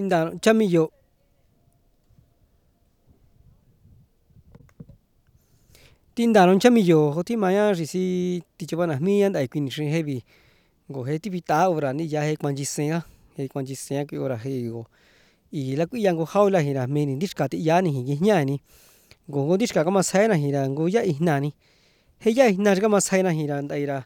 inda chamiyo tinda chamiyo hoti maya risi tichobana mi anda ikwini heavy go he tipita ora ni ya he kwanjisea ki ora he go y la kuyango haula hira meni diskati yani hi nyani go diska kama saina hira go ya ihnani he ya ihna kama saina hira ndaira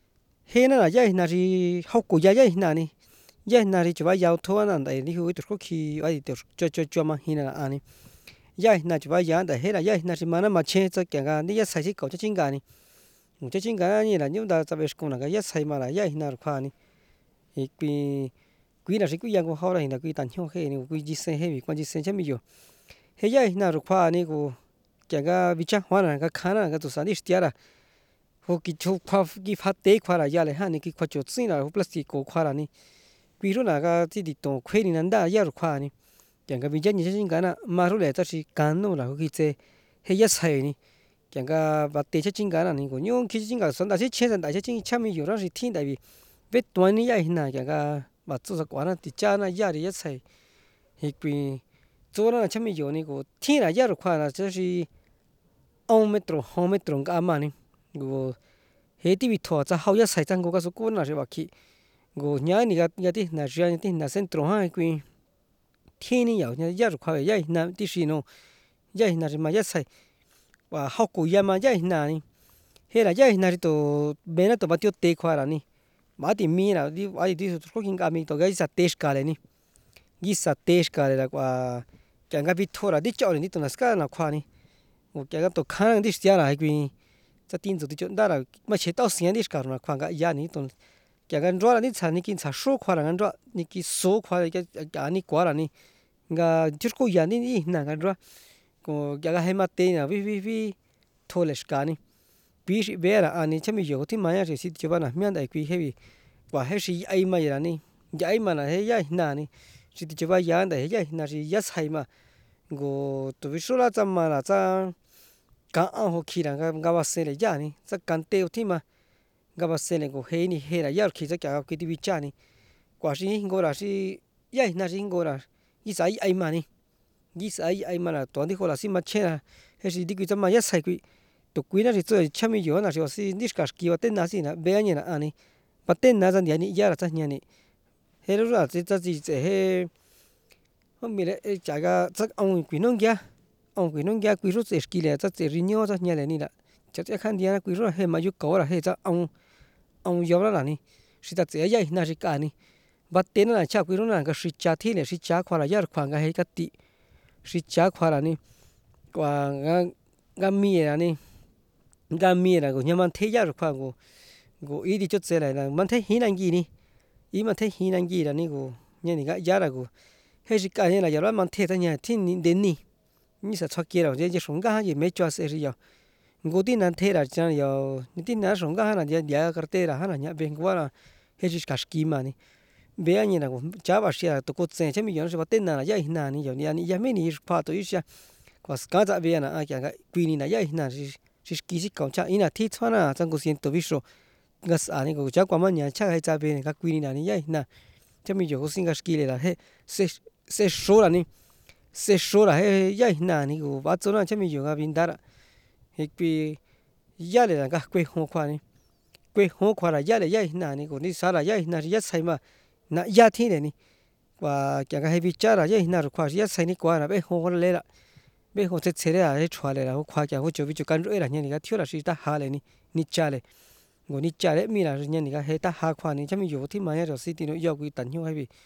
he na ya ihna ri hauko ya ihnani ya ihna ri chwa ya thoana ndai ri hu to ki ai to cho ma hina ani ya ihna chwa ya nda he ra ya ihna ri mana ma che cha kya ni ya sai chi ko cha chinga ni cha chinga ni la nyum da cha besh ko na ya sai ma la ya ihna ru kha ni ikpi kui na ri ku yang ko ha ra hina kui tan hyo he ni kui ji se he bi kwan ji se cha mi yo he ya ihna ru kha ni ko kya ga bicha hwa na ga khana ga tu sa ni stia ra ho ki chu kha ki pha te khwa ra ya le ha ni ki khwa chu tsin ra plastic ko khwa ra ni kui ru na ga ti di to khwe ni nan da ya ru kha ni kya ga bi ja ni cha chinga na ma ru le ta si kan no la ki che he ya sai ni kya ga ba te cha chinga na ni ko nyong ki chinga son da si che san da cha ching cha mi yo ra ri thin da bi ve to ni ya ihna kya ga ba chu sa kwa na ti cha na ya ri ya sai he kui zo na cha mi yo ni ko thin ra ya ru kha na cha si ông metro ga ma ni go he ti bi tho cha hau ya sai chang go ga su ko na re ba ki go nya ni ga ya ti na ria ni ti na centro ha kui thiên ni yao ya ru kha ya na ti si no ya na ri ma ya sai wa hau ko ya ma ya na ni he ra ya na ri to be na to ba tyo te khwa ra ni ma ti mi ra di ai ti su ko kin ga mi to ga sa te ska le ni gi sa te ska le la kwa kya ga bi tho ra di chaw ni to na ska na khwa ni o kya ga to khan di stia ra kui cha tin zu ti chon da ra ma che tao sian di ska na khwa ga ya ni to kya ga ro ra ni cha ni kin cha sho khwa ra ga ro ni ki so khwa ga ga ni kwa ra ni ga chur ko ya ni na ga ro ko kya ga he ma te na vi tho le ska ni bi shi be ra ani chami yo ti ma ya ri si ti ba na myan dai kui he bi wa he shi ai ma ya ni ya ai ma na he ya na ni si ti ba ya da he ya na ri ya sai ma go to vi so la cha ma la cha ka a ho ki ra ga ba se le ya ni cha kan te ti ma ga ba se le go he ni he ra ya ki cha kya ki ti bi cha ni kwa shi go ra shi ya na ri go ra yi sai ai ma ni yi sai ai ma la to ni ho la si ma che ra he si di ki cha ma ya sai kui to kui na ri zo cha mi yo na ri si ni ska ki wa te na si na be ani na ani pa te na zan ya ni ya ra cha nya ni he ru ra chi cha chi che he hôm mi le cha ga cha ong kui nong ya kui ru che ski le cha che ri nyo cha nya le ni la cha cha khan dia na kui ru he ma yu ko ra he cha ong yo ra ni si ta che ya na ri ka ni ba te na cha kui ru na ga si cha thi le si cha khwa ra ya khwa ga he ka ti si cha khwa ra ni kwa ga mi ra ni ga mi ra go nya man the ya ru khwa go i di cho che la na man the hi na gi ni i man the hi na gi ra ni go nya ni ga ya ra go he si ka ni la ya ra man the ta nya thi ni de ni sa chwa ki ra je je song ga ye me chwa se ri ya go ti nan the ra cha yo ni ti na song ga na ya kar te ra ha na nya ben kwa ra he si ka ski ma ni be ani na go cha ba sia to ko chen che mi yo se ba te na ya na ni yo ni ani ya me ni pa to i sia kwa ska za be na a kya ga kui ni na ya na si ki si ka cha ina thi chwa na chang ko sin to vi so ga sa ni go cha kwa ma nya cha hai cha be ga kui ni na ni ya na che mi yo ko sin ga ski le la he se sho ra ni se sho ra he ya na ni go ba zo na che mi yo ga bin da ra he pi ya le la ga kwe ho kwa ni kwe ho kwa ra ya le ya na ni go ni sa ra ya na ya sai ma na ya thi le ni và kya ga he bi cha ra ye na ru kwa ya sai ni kwa ra be ho le la be ho che che le la he chwa le la ho kwa kya ho cho bi chu kan ro la nya ni ga thyo la si ta ha le ni cha le go ni cha le mi la nya ni ga he ta ha kwa ni cha mi yo thi ma ya ro si ti no yo kui tan hyo hai bi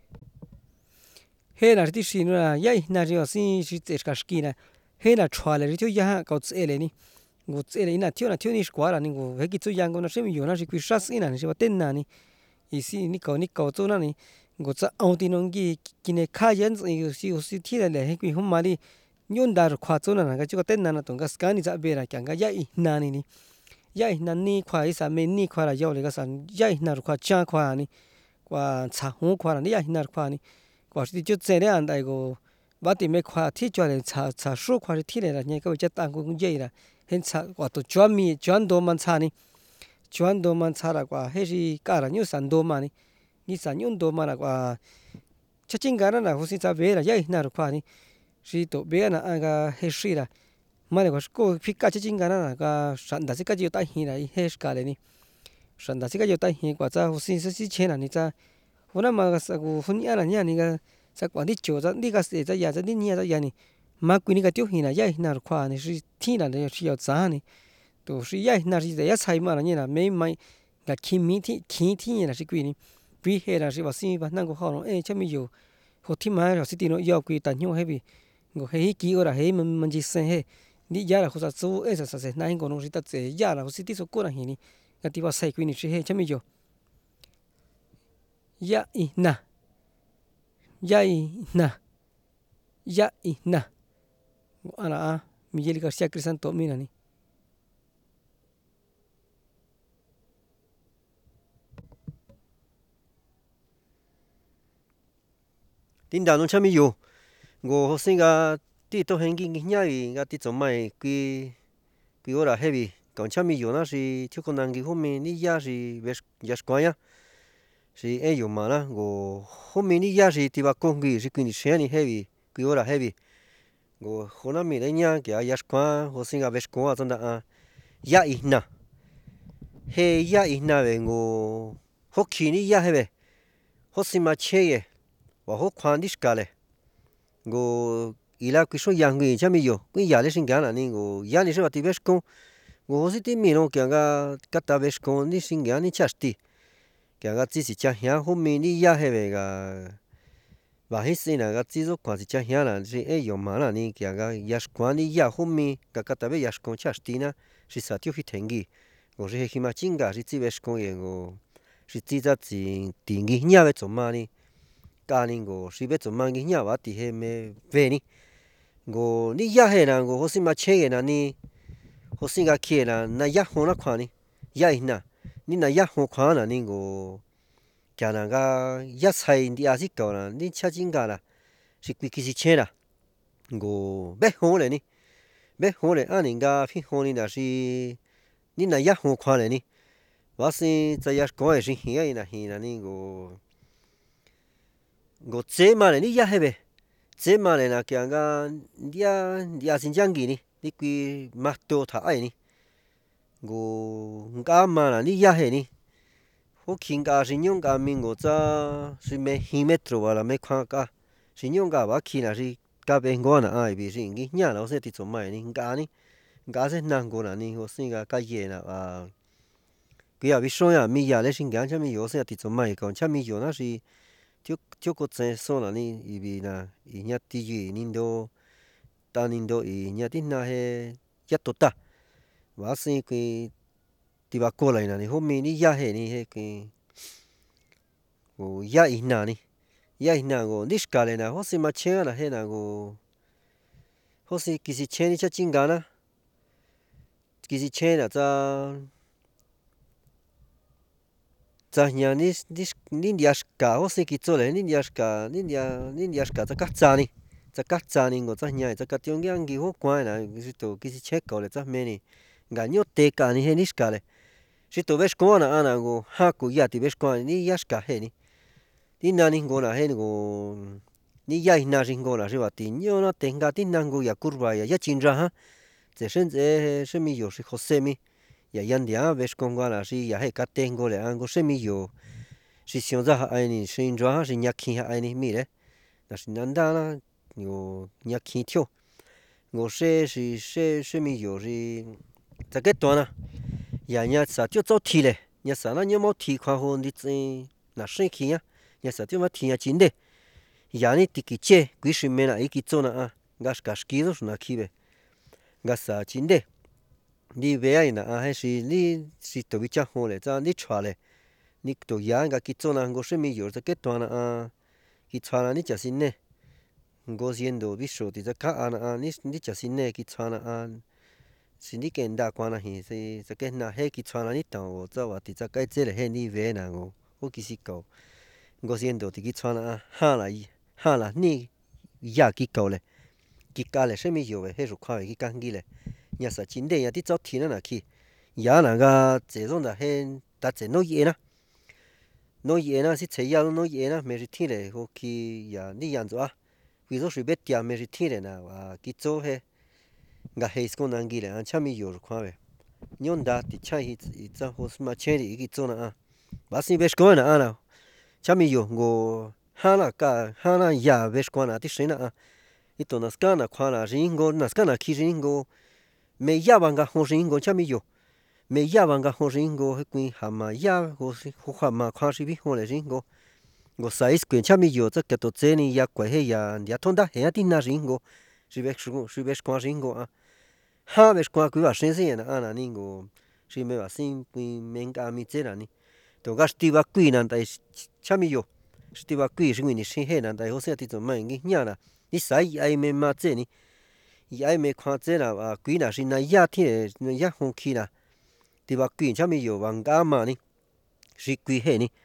he na ti si no la ya na ri si che ka ski na he na chwa le ri thyo ya ka che le ni go che le na thyo ni kwa ra ni go he ki chu yang go na se mi yo na si kui sha si na ni se ba ten na ni i si ni ko chu na ni go cha au ti nong gi ki ne kha yan si thi le he kui hum ma li nyun da ru khwa chu na ga chu ten na na tong ga ska ni cha be ra kyang ga ya i na ni ya i na ni khwa i sa me ni khwa ra yo le ga san ya i na ru khwa cha khwa ni kwa cha hu khwa ra ni ya i na ru khwa ni kwa si chu che le an dai go ba ti me khwa thi chwa le cha shu khwa ri thi le ra nya ka cha ta go ye ra hen cha kwa to chwa mi chwan do man cha ni chwan do man cha ra kwa he ri ka ra nyu san do ma ni ni sa nyun do ma ra kwa chachingana na husi cha vera ya na ro kwani shi to be na aga he shira mane ko fika chachingana na ga shanda sika ji ta hi na he shkale ni shanda sika ji ta hi kwa cha husi si chena ni cha huna ma sa gu hunya na nya ni ga sa kwa ni cho cha ni ga se cha ya cha ni nya cha ya ni ma ku ni ga tyo hi na ya na ro kwa ni shi ti na de shi yao za ni to shi ya na shi de ya sai ma na ni na me mai ga ki mi ti ti na shi ku ni vi he na shi ba si ba na go ho no cha mi yo ho ti ma ra si ti no yo ku ta nyu he bi go he ki ora he man ji sen he ni ya la ho sa su esa sa se na ngo no shi ta ze ya la ho si ti so ko na hi ni ga ti ba sai ku ni shi he cha mi yo ya y na ya y na ya y na ana a Miguel García Crisanto mina ni tin đào nó chăm mi yo ngô học sinh ga tí tôi hành kinh nghiệm nhảy ga tí trong mai quy ora heavy còn chăm mi yo na si thiếu con năng cái hôm mi ni ya si ves ya squaya si ai yo mà na ngô hôm mi ni ya si tí ba con cái si quy ni xe ni heavy quy ora heavy ngô hôm na mi đấy nhá cái ya squaya học sinh ga ves squaya trong đó ya ina he ya ina về ngô học kỳ ni ya heavy học sinh mà chơi và học khoan đi skale go ila quiso yangi chami yo kui ya le singana ni go ya ni se bati vesco go si ti mi no que haga kata vesco ni singana ni chasti que haga si cha hia ho mi ni ya he vega va hisina ga si zo kwa si cha hia na si e yo ma na ni que haga ya skwa ni ya ho mi ka kata ve ya skon chasti na si sa tiu hi tengi go si he ma chinga si ti vesco ye go si ti za ti tingi nya ve zo ma ni ka ni go si ve zo ma ngi nya wa ti he me ve ni go ni ya he na go hosi ma che na ni hosi ga kie na ya ho na kwa ni ya ina ni na ya ho kwa na ni go kya na ga ya sai ndi a si ko na ni cha jin ga la si kwi ki si che na go be ho le ani ga phi ho ni na si ni na ya ho kwa le ni wa si za ya ko e si hi na ni go tse ma le ni ya he be tse ma le na kya ga dia sin jang gi ni kwi ma to tha ai ni go nga ma na ni ya he ni ho king ga sin yong ga min go za si me hi metro wala me kha ka sin yong ga ba ki na si ka be ngo na ai bi sin gi nya na se ti zo mai ni nga se na go na ni ho sin ga ka ye na ba kwi ya bi so ya mi ya le sin ga cha mi yo se ti zo mai kon cha mi yo na si thiếu có thể so là ni vì là ý nhát tí gì nín đô ta nín đô ý nhát tí na he nhát tốt ta và sinh cái tí bà cô này là hôm nay ni ya he ni he cái o ya ý na go nishka này là hosi mà chơi là he là go hosi kisi chơi ni cha chinga na kisi chơi là za nhà ni diaska hosi ki chole ni diaska za ka cha ni go za nhà za ka tiong yang gi ho kwa na si to ki si che ko le za me ni ga nyo te ka ni he ni ska le si to ves ko na ana go ha ku ya ti ves ko ni yaska he ni na ni go na he go ni ya na rin go na si ba ti nyo na tenga ti na go ya curva ya chin ra ha ze shen ze she mi yo si jose mi ya yan dia ves con gua la si ya he ka tengo le ango se mi yo si sion za ai ni shin ra si nya ki ai ni mi le na si nan da na yo nya ki thio go she mi yo ri za ke to na ya nya sa tio zo ti le nya sa na nya mo ti kwa ho ni zi na shin ki ya nya sa tio ma ti ya chin de ya ni ti ki che gui shi me na i ki zo na a gas gas ki zo na ki be gas sa chin de ni ve ai na a he si to bi cha ho le za ni chwa le ni to ya ga ki zo na go she mi yo za ke to na a ki chwa na ni cha sin ne go siendo visto ti za ka ana a ni cha sin ne ki chwa na a si ni ken da kwa na hi se za ke na he ki chwa na ni ta o za wa ti za kai che le he ni ve na go o ki si ko go siendo ti ki chwa na a ha la ni ya ki ko le ki ka le she mi yo ve he ru kwa ki kan gi le nhà sa chín đây nhà tí cháu thì nó là khi giá là ga chế rồi là hen ta chế nó gì na nó dễ na xí chạy nhau nó dễ na mấy thiên này hồ khi ya đi ăn rồi ví dụ sự biết tiệm mấy thiên này nào cái chỗ he ngã hay con ăn gì là chăm mình nhiều quá vậy nhon đã thì chạy hết cho hồ mà chơi đi cái chỗ nào bác sĩ biết con nào chăm mình nhiều ngô hana ya biết con nào thì xem nào ito naskana kwa na ringo naskana ki ringo me ya banga ho ringo chăm mình nhiều me ya banga ho ringo kui hama ya ho hama kwa shi bi ho le ringo go sais kuin chăm mình nhiều chắc cái tổ chức này ya quay hay ya thôn đã hay tin na ringo si biết qua ringo ha biết qua cứ vào sinh sinh na ningo si me va sin kui menga mi chế ni to gasti va kui nan tai chăm mình nhiều sti va kui shi ni shi he nan tai ho se ti zo mai ngi nya na ni sai ai me ma chế ni ai me kwa chế na kui na shi na ya thiên ya hong ki na ti va kui chăm mình nhiều vang ga ma ni shi kui he ni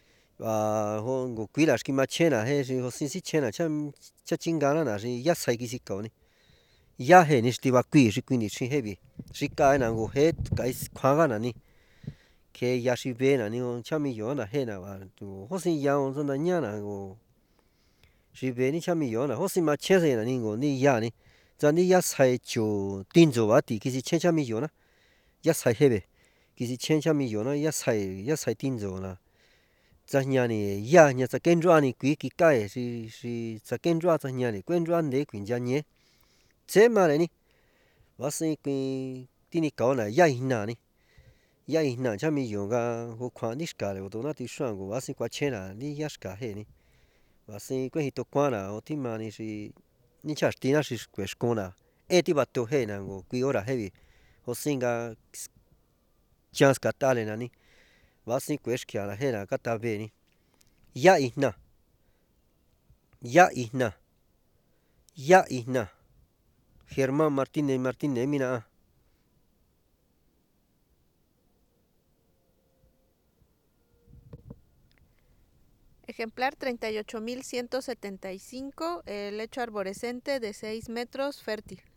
ho go kui la shi ma che na he shi ho sin si che na chăm cha ching ga na shi ya sai ki si ko ni ya he ni sti va kui shi kui ni shi he bi shi ka na go he kai kwa ga na ni ke ya shi be na ni chăm mình nhiều na he na ho sin ya on na nya na go shi be ni chăm mình nhiều na ho sin ma che se na ni go ni ya ni za ni ya sai chu tin zo wa ti ki si che chăm mình nhiều na ya sai he be ki si che chăm mình nhiều na ya sai tin zo na za nya ni ya nya za ken ro ni kui ki kai si za ken ro za nya ni quen ro de kuin ja nye che ma le ni wa sin kui ti ni kao na ya hi na chăm mình nhiều ga ho kwa ni ska le do na ti shuan go wa sin kwa che na ni ya ska he ni wa sin quen hi to kwa na o ti ma ni si ni cha ti na si que skona e ti ba to he na go kui ora he bi ho sin ga chance ka ta le na ni wa sin que skya la he na ka ta be ni ya hi na Germán Martínez mina Ejemplar 38.175, el lecho arborescente de 6 metros, fértil.